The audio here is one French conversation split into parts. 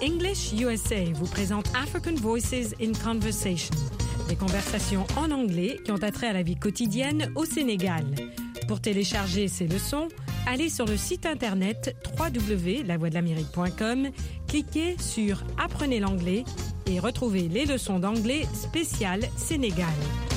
English USA vous présente African Voices in Conversation, des conversations en anglais qui ont attrait à la vie quotidienne au Sénégal. Pour télécharger ces leçons, allez sur le site internet www.lavoixdelamérique.com, cliquez sur Apprenez l'anglais et retrouvez les leçons d'anglais spéciales Sénégal.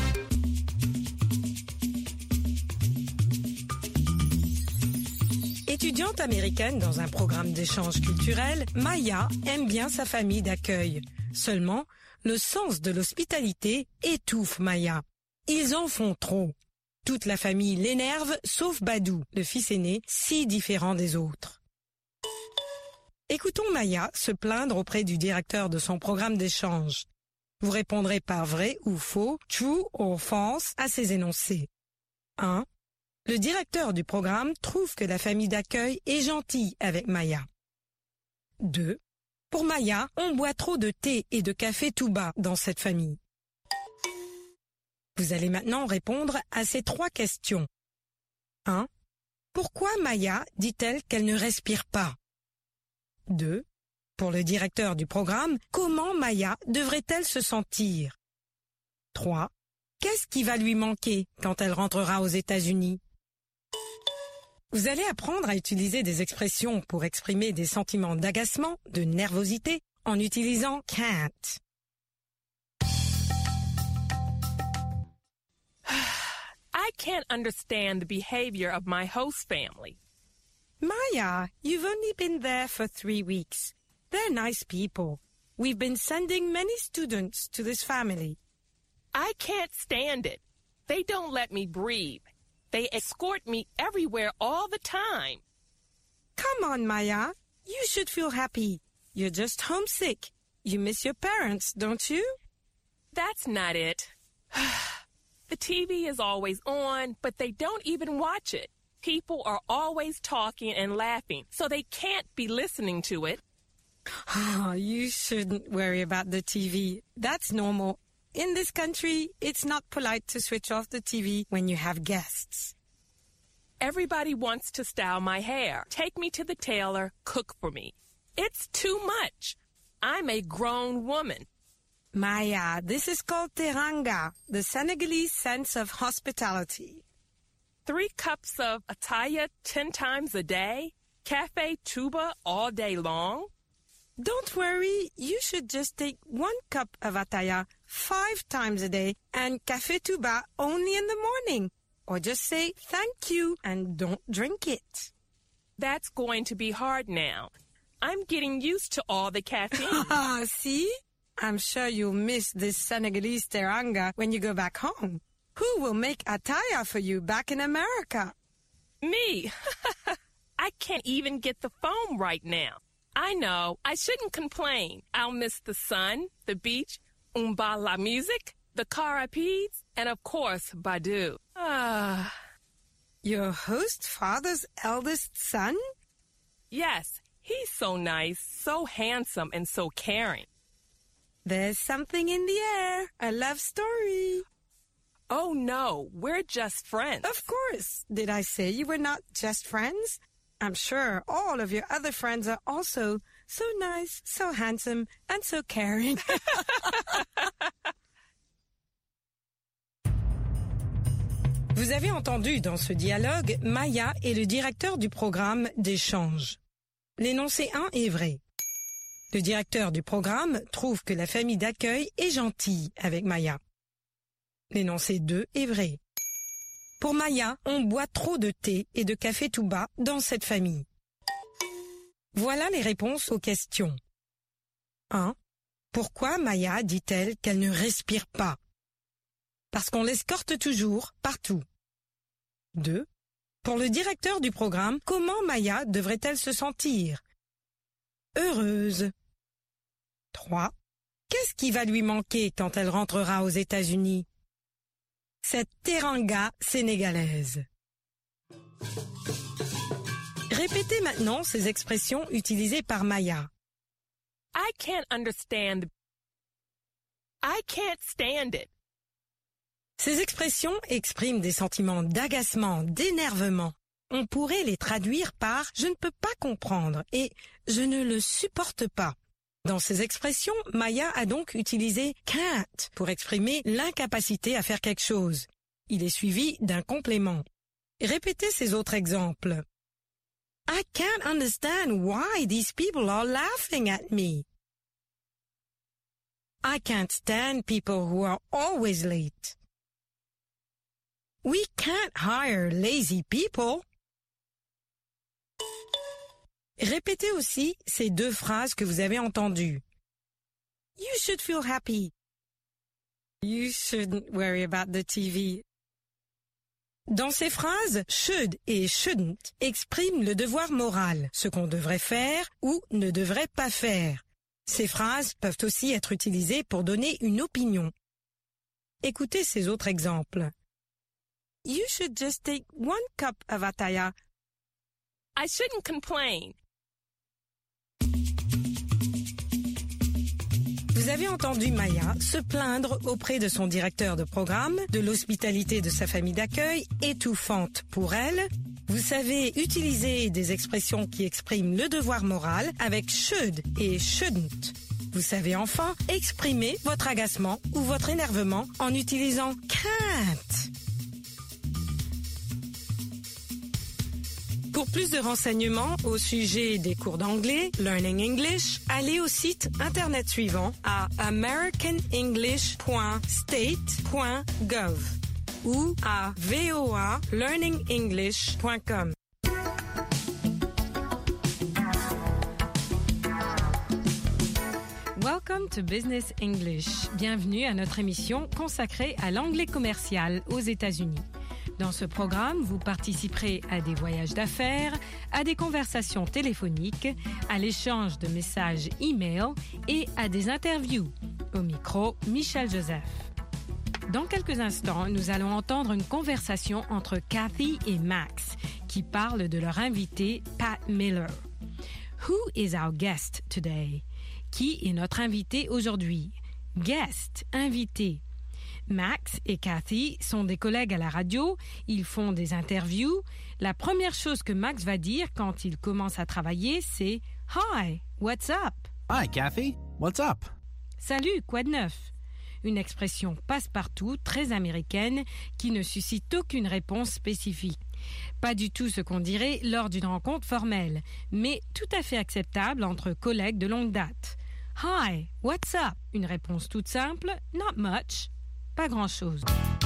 Étudiante américaine dans un programme d'échange culturel, Maya aime bien sa famille d'accueil. Seulement, le sens de l'hospitalité étouffe Maya. Ils en font trop. Toute la famille l'énerve, sauf Badou, le fils aîné, si différent des autres. Écoutons Maya se plaindre auprès du directeur de son programme d'échange. Vous répondrez par vrai ou faux, true or false, à ces énoncés. 1. Le directeur du programme trouve que la famille d'accueil est gentille avec Maya. 2. Pour Maya, on boit trop de thé et de café tout bas dans cette famille. Vous allez maintenant répondre à ces 3 questions. 1. Pourquoi Maya dit-elle qu'elle ne respire pas? 2. Pour le directeur du programme, comment Maya devrait-elle se sentir? 3. Qu'est-ce qui va lui manquer quand elle rentrera aux États-Unis? Vous allez apprendre à utiliser des expressions pour exprimer des sentiments d'agacement, de nervosité, en utilisant can't. I can't understand the behavior of my host family. Maya, you've only been there for 3 weeks. They're nice people. We've been sending many students to this family. I can't stand it. They don't let me breathe. They escort me everywhere all the time. Come on, Maya. You should feel happy. You're just homesick. You miss your parents, don't you? That's not it. The TV is always on, but they don't even watch it. People are always talking and laughing, so they can't be listening to it. Oh, you shouldn't worry about the TV. That's normal. In this country, it's not polite to switch off the TV when you have guests. Everybody wants to style my hair, take me to the tailor, cook for me. It's too much. I'm a grown woman. Maya, this is called teranga, the Senegalese sense of hospitality. 3 cups of ataya 10 times a day? Cafe tuba all day long? Don't worry, you should just take 1 cup of ataya 5 times a day and café tuba only in the morning. Or just say thank you and don't drink it. That's going to be hard now. I'm getting used to all the caffeine. See? I'm sure you'll miss this Senegalese teranga when you go back home. Who will make ataya for you back in America? Me. I can't even get the foam right now. I know, I shouldn't complain. I'll miss the sun, the beach, la music, the car rapides, and of course, Badou. Your host father's eldest son? Yes, he's so nice, so handsome, and so caring. There's something in the air, a love story. Oh no, we're just friends. Of course. Did I say you were not just friends? I'm sure all of your other friends are also so nice, so handsome, and so caring. Vous avez entendu dans ce dialogue Maya et le directeur du programme d'échange. L'énoncé 1 est vrai. Le directeur du programme trouve que la famille d'accueil est gentille avec Maya. L'énoncé 2 est vrai. Pour Maya, on boit trop de thé et de café tout bas dans cette famille. Voilà les réponses aux questions. 1. Pourquoi Maya dit-elle qu'elle ne respire pas? Parce qu'on l'escorte toujours, partout. 2. Pour le directeur du programme, comment Maya devrait-elle se sentir? Heureuse. 3. Qu'est-ce qui va lui manquer quand elle rentrera aux États-Unis? Cette teranga sénégalaise. Répétez maintenant ces expressions utilisées par Maya. I can't understand. I can't stand it. Ces expressions expriment des sentiments d'agacement, d'énervement. On pourrait les traduire par « je ne peux pas comprendre » et « je ne le supporte pas ». Dans ces expressions, Maya a donc utilisé can't pour exprimer l'incapacité à faire quelque chose. Il est suivi d'un complément. Répétez ces autres exemples. I can't understand why these people are laughing at me. I can't stand people who are always late. We can't hire lazy people. Répétez aussi ces deux phrases que vous avez entendues. You should feel happy. You shouldn't worry about the TV. Dans ces phrases, should et shouldn't expriment le devoir moral, ce qu'on devrait faire ou ne devrait pas faire. Ces phrases peuvent aussi être utilisées pour donner une opinion. Écoutez ces autres exemples. You should just take 1 cup of ataya. I shouldn't complain. Vous avez entendu Maya se plaindre auprès de son directeur de programme de l'hospitalité de sa famille d'accueil, étouffante pour elle. Vous savez utiliser des expressions qui expriment le devoir moral avec should et shouldn't. Vous savez enfin exprimer votre agacement ou votre énervement en utilisant can't. Pour plus de renseignements au sujet des cours d'anglais, Learning English, allez au site internet suivant à americanenglish.state.gov ou à voalearningenglish.com. Welcome to Business English. Bienvenue à notre émission consacrée à l'anglais commercial aux États-Unis. Dans ce programme, vous participerez à des voyages d'affaires, à des conversations téléphoniques, à l'échange de messages e-mail et à des interviews. Au micro, Michel Joseph. Dans quelques instants, nous allons entendre une conversation entre Kathy et Max qui parlent de leur invité Pat Miller. Who is our guest today? Qui est notre invité aujourd'hui? Guest, invité. Max et Kathy sont des collègues à la radio, ils font des interviews. La première chose que Max va dire quand il commence à travailler, c'est « Hi, what's up? » Hi, Kathy. What's up? Salut, quoi de neuf? Une expression passe-partout, très américaine, qui ne suscite aucune réponse spécifique. Pas du tout ce qu'on dirait lors d'une rencontre formelle, mais tout à fait acceptable entre collègues de longue date. « Hi, what's up? » Une réponse toute simple, « Not much. » Pas grand-chose.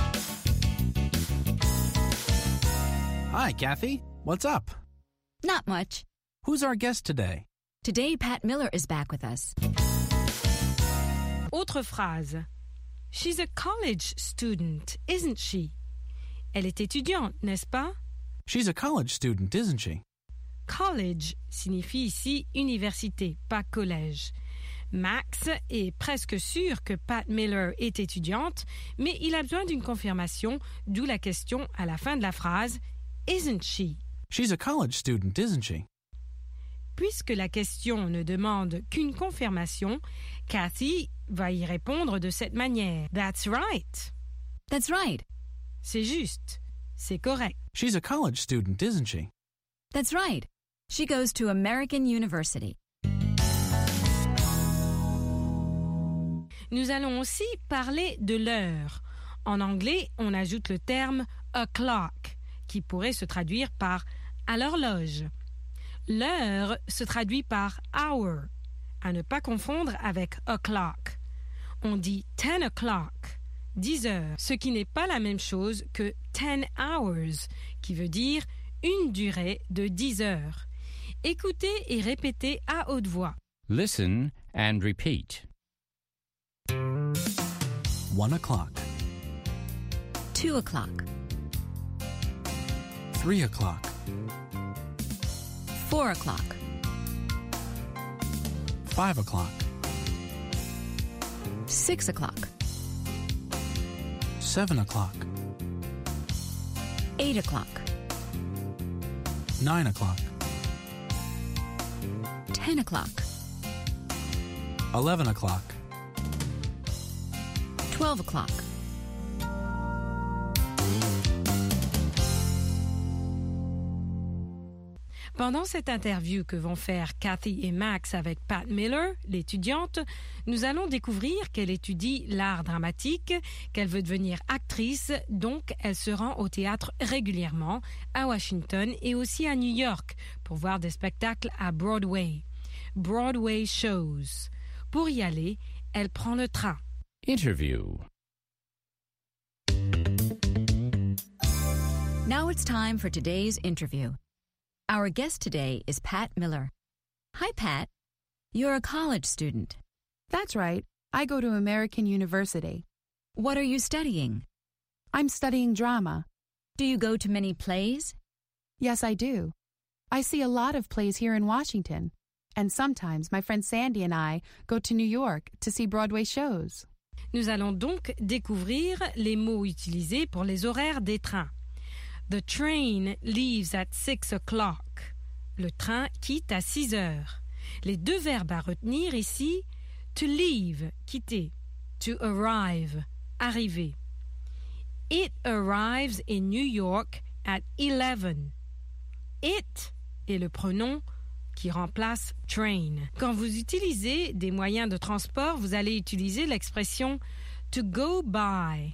Hi, Kathy. What's up? Not much. Who's our guest today? Today, Pat Miller is back with us. Autre phrase. She's a college student, isn't she? Elle est étudiante, n'est-ce pas? She's a college student, isn't she? College signifie ici université, pas collège. Max est presque sûr que Pat Miller est étudiante, mais il a besoin d'une confirmation, d'où la question à la fin de la phrase « Isn't she ?» She's a college student, isn't she? Puisque la question ne demande qu'une confirmation, Kathy va y répondre de cette manière. « That's right. » That's right. C'est juste. C'est correct. She's a college student, isn't she? That's right. She goes to American University. Nous allons aussi parler de l'heure. En anglais, on ajoute le terme « o'clock » qui pourrait se traduire par « à l'horloge ». L'heure se traduit par « hour », à ne pas confondre avec « o'clock ». On dit « 10 o'clock », 10 heures, ce qui n'est pas la même chose que « 10 hours », qui veut dire une durée de 10 heures. Écoutez et répétez à haute voix. Listen and repeat. 1 o'clock. 2 o'clock. 3 o'clock. 4 o'clock. 5 o'clock. 6 o'clock. 7 o'clock. 8 o'clock. 9 o'clock. 10 o'clock. 11 o'clock. 12 o'clock. Pendant cette interview que vont faire Kathy et Max avec Pat Miller, l'étudiante, nous allons découvrir qu'elle étudie l'art dramatique, qu'elle veut devenir actrice, donc elle se rend au théâtre régulièrement, à Washington et aussi à New York, pour voir des spectacles à Broadway. Broadway shows. Pour y aller, elle prend le train. Interview. Now it's time for today's interview. Our guest today is Pat Miller. Hi, Pat. You're a college student. That's right. I go to American University. What are you studying? I'm studying drama. Do you go to many plays? Yes, I do. I see a lot of plays here in Washington. And sometimes my friend Sandy and I go to New York to see Broadway shows. Nous allons donc découvrir les mots utilisés pour les horaires des trains. The train leaves at 6 o'clock. Le train quitte à 6 heures. Les deux verbes à retenir ici, to leave, quitter, to arrive, arriver. It arrives in New York at 11. It est le pronom qui remplace train. Quand vous utilisez des moyens de transport, vous allez utiliser l'expression to go by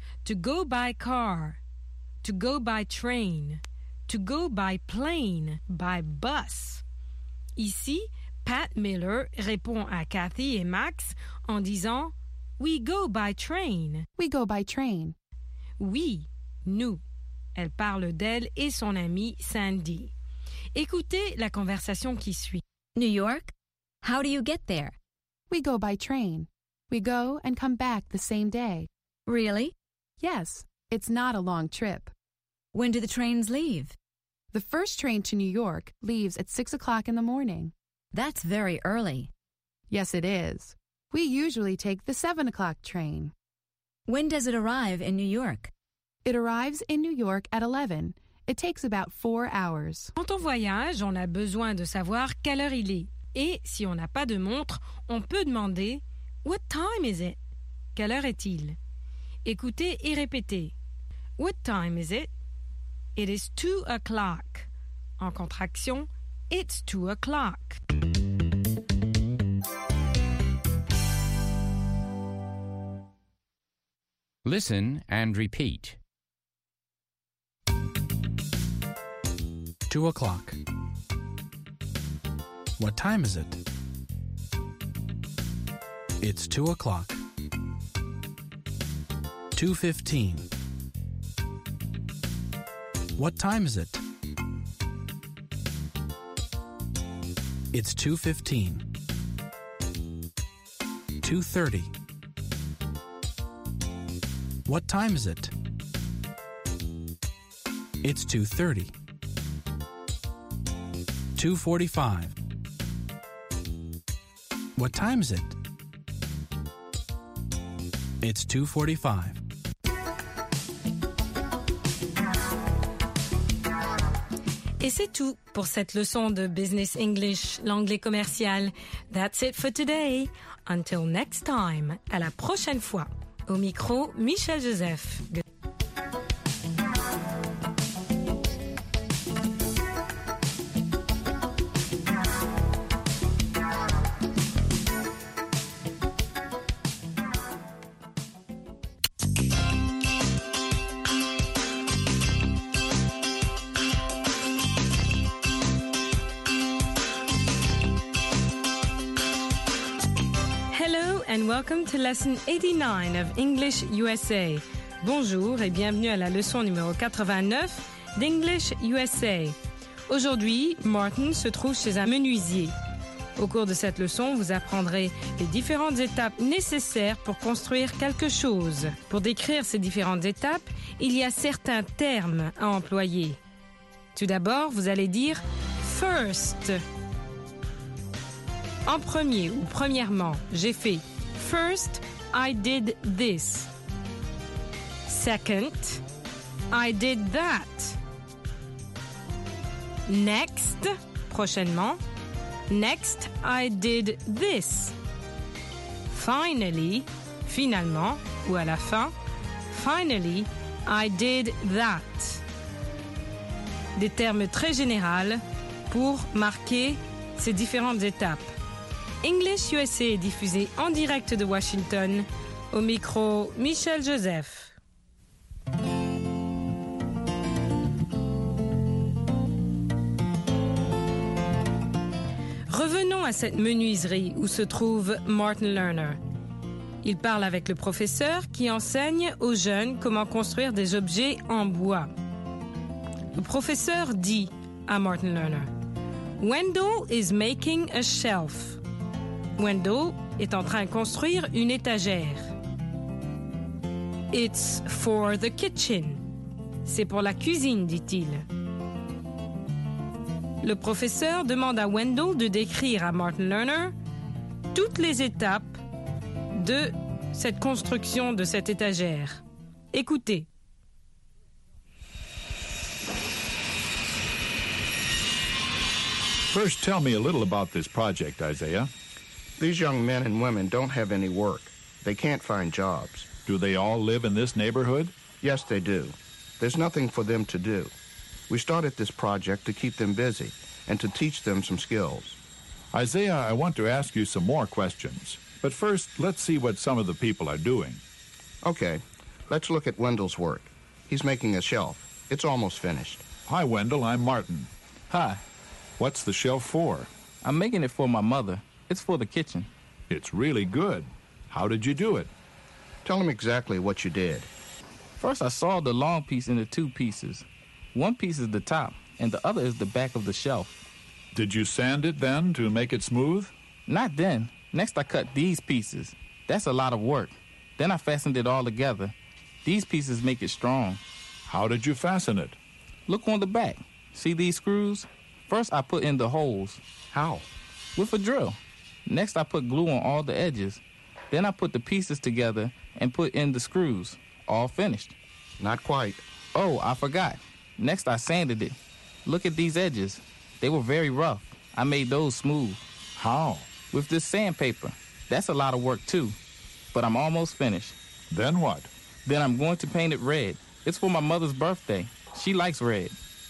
car, to go by train, to go by plane, by bus. Ici, Pat Miller répond à Kathy et Max en disant « We go by train ». We go by train. Oui, nous. Elle parle d'elle et son amie Sandy. Écoutez la conversation qui suit. New York? How do you get there? We go by train. We go and come back the same day. Really? Yes, it's not a long trip. When do the trains leave? The first train to New York leaves at 6 o'clock in the morning. That's very early. Yes, it is. We usually take the 7 o'clock train. When does it arrive in New York? It arrives in New York at 11. It takes about 4 hours. Quand on voyage, on a besoin de savoir quelle heure il est. Et si on n'a pas de montre, on peut demander « What time is it ?» Quelle heure est-il? Écoutez et répétez. What time is it? It is 2 o'clock. En contraction, it's 2 o'clock. Listen and repeat. 2 o'clock. What time is it? It's 2 o'clock. 2:15. What time is it? It's 2:15. 2:30. What time is it? It's 2:30. 2:45. What time is it? It's 2:45. Et c'est tout pour cette leçon de Business English, l'anglais commercial. That's it for today. Until next time. À la prochaine fois. Au micro, Michel Joseph. And welcome to lesson 89 of English USA. Bonjour et bienvenue à la leçon numéro 89 d'English USA. Aujourd'hui, Martin se trouve chez un menuisier. Au cours de cette leçon, vous apprendrez les différentes étapes nécessaires pour construire quelque chose. Pour décrire ces différentes étapes, il y a certains termes à employer. Tout d'abord, vous allez dire « first ». En premier ou premièrement, j'ai fait « First, I did this. Second, I did that. Next, prochainement. Next, I did this. Finally, finalement, ou à la fin. Finally, I did that. Des termes très généraux pour marquer ces différentes étapes. English USA est diffusé en direct de Washington. Au micro, Michel Joseph. Revenons à cette menuiserie où se trouve Martin Lerner. Il parle avec le professeur qui enseigne aux jeunes comment construire des objets en bois. Le professeur dit à Martin Lerner, Wendell is making a shelf. Wendell est en train de construire une étagère. It's for the kitchen. C'est pour la cuisine, dit-il. Le professeur demande à Wendell de décrire à Martin Lerner toutes les étapes de cette construction de cette étagère. Écoutez. First, tell me a little about this project, Isaiah. These young men and women don't have any work. They can't find jobs. Do they all live in this neighborhood? Yes, they do. There's nothing for them to do. We started this project to keep them busy and to teach them some skills. Isaiah, I want to ask you some more questions. But first, let's see what some of the people are doing. Okay, let's look at Wendell's work. He's making a shelf. It's almost finished. Hi, Wendell. I'm Martin. Hi. What's the shelf for? I'm making it for my mother. It's for the kitchen. It's really good. How did you do it? Tell him exactly what you did. First, I sawed the long piece into two pieces. One piece is the top, and the other is the back of the shelf. Did you sand it then to make it smooth? Not then. Next, I cut these pieces. That's a lot of work. Then I fastened it all together. These pieces make it strong. How did you fasten it? Look on the back. See these screws? First, I put in the holes. How? With a drill. Next, I put glue on all the edges. Then I put the pieces together and put in the screws. All finished. Not quite. Oh, I forgot. Next, I sanded it. Look at these edges. They were very rough. I made those smooth. How? With this sandpaper. That's a lot of work, too. But I'm almost finished. Then what? Then I'm going to paint it red. It's for my mother's birthday. She likes red.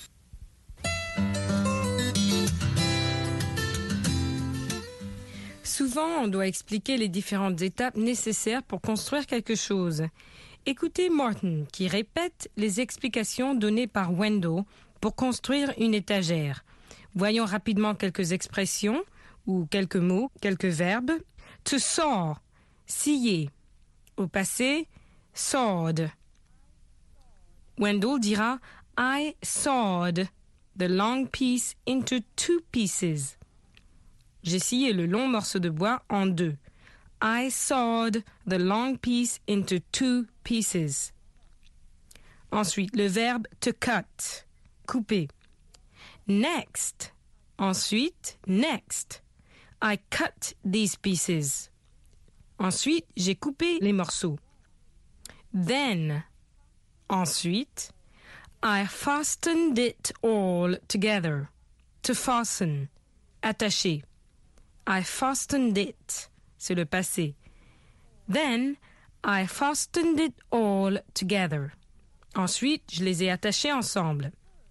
Souvent, on doit expliquer les différentes étapes nécessaires pour construire quelque chose. Écoutez Martin qui répète les explications données par Wendell pour construire une étagère. Voyons rapidement quelques expressions ou quelques mots, quelques verbes. To saw, scier. Au passé, sawed. Wendell dira I sawed the long piece into two pieces. J'ai scié le long morceau de bois en deux. I sawed the long piece into two pieces. Ensuite, le verbe to cut, couper. Next. Ensuite, next. I cut these pieces. Ensuite, j'ai coupé les morceaux. Then. Ensuite, I fastened it all together. To fasten. Attacher. I fastened it. C'est le passé. Then, I fastened it all together. Ensuite, je les ai attachés ensemble.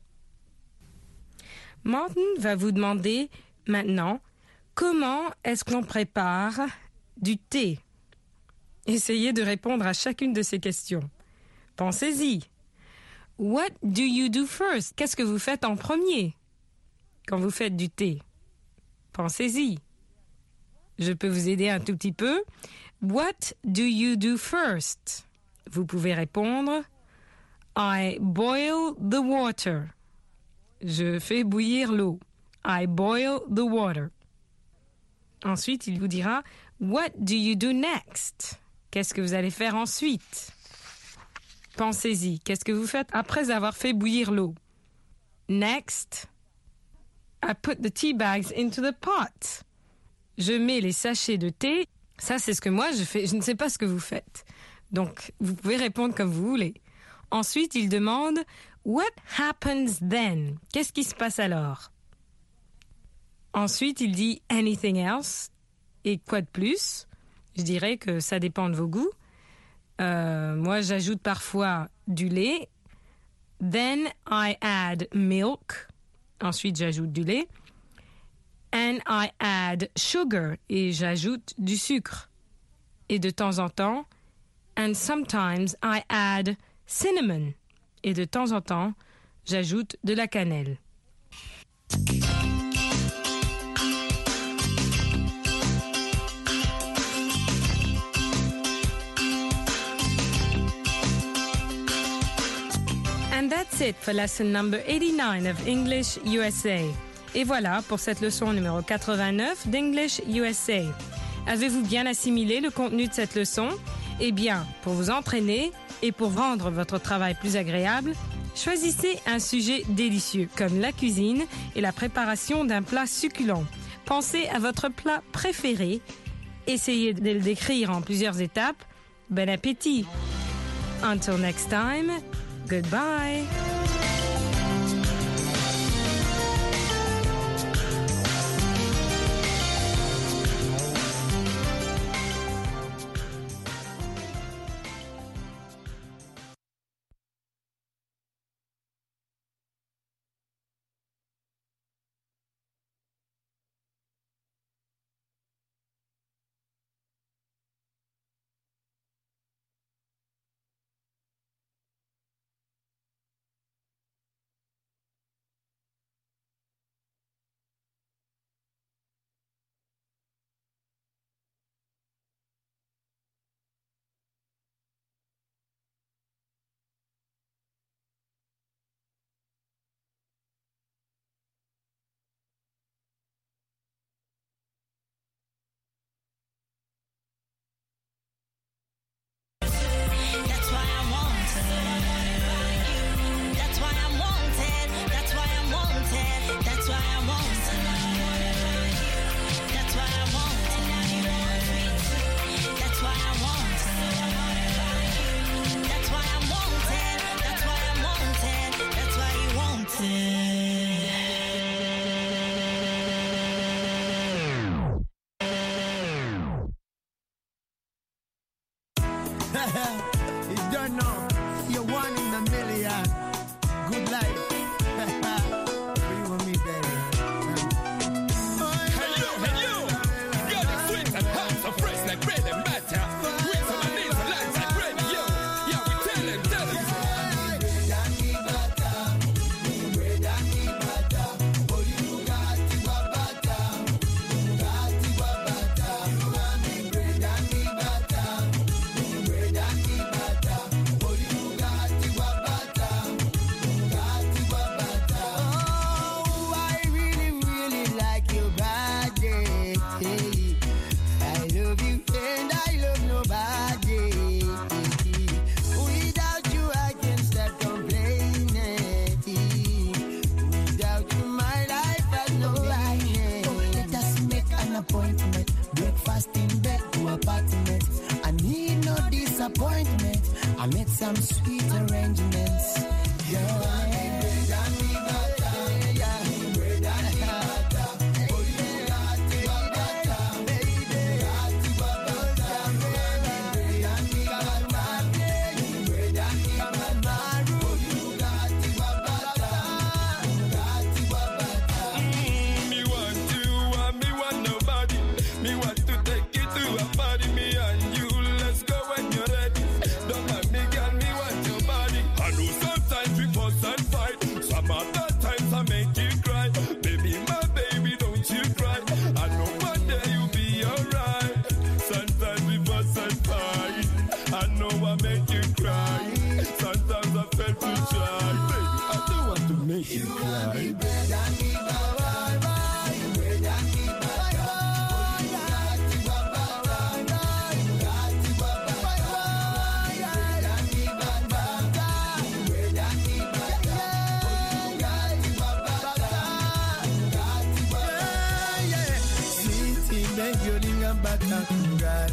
Martin va vous demander maintenant comment est-ce qu'on prépare du thé. Essayez de répondre à chacune de ces questions. Pensez-y. What do you do first? Qu'est-ce que vous faites en premier quand vous faites du thé? Pensez-y. Je peux vous aider un tout petit peu. What do you do first? Vous pouvez répondre I boil the water. Je fais bouillir l'eau. I boil the water. Ensuite, il vous dira What do you do next? Qu'est-ce que vous allez faire ensuite? Pensez-y. Qu'est-ce que vous faites après avoir fait bouillir l'eau? Next, I put the tea bags into the pot. Je mets les sachets de thé. Ça, c'est ce que moi, je fais. Je ne sais pas ce que vous faites. Donc, vous pouvez répondre comme vous voulez. Ensuite, il demande « What happens then ?» Qu'est-ce qui se passe alors? Ensuite, il dit « Anything else ?» Et quoi de plus? Je dirais que ça dépend de vos goûts. Moi, j'ajoute parfois du lait. Then I add milk. Ensuite, j'ajoute du lait. And I add sugar. Et j'ajoute du sucre. Et de temps en temps, and sometimes I add cinnamon. Et de temps en temps, j'ajoute de la cannelle. And that's it for lesson number 89 of English USA. Et voilà pour cette leçon numéro 89 d'English USA. Avez-vous bien assimilé le contenu de cette leçon? Eh bien, pour vous entraîner et pour rendre votre travail plus agréable, choisissez un sujet délicieux comme la cuisine et la préparation d'un plat succulent. Pensez à votre plat préféré. Essayez de le décrire en plusieurs étapes. Bon appétit! Until next time, goodbye! It's done now. You're one in a million. Good life. You and me, baby. Hey you. Got it sweet and hot, so fresh like bread and butter. Grits on my knees, lunch and bread, yo. Yeah, we tell them. Appointment. I made some sweet arrangements.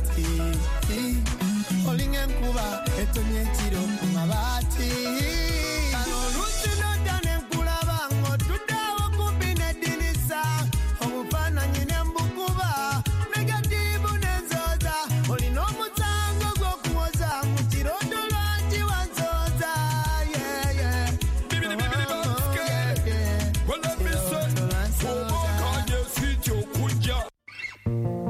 Olinga nkuba etonye chiro mabati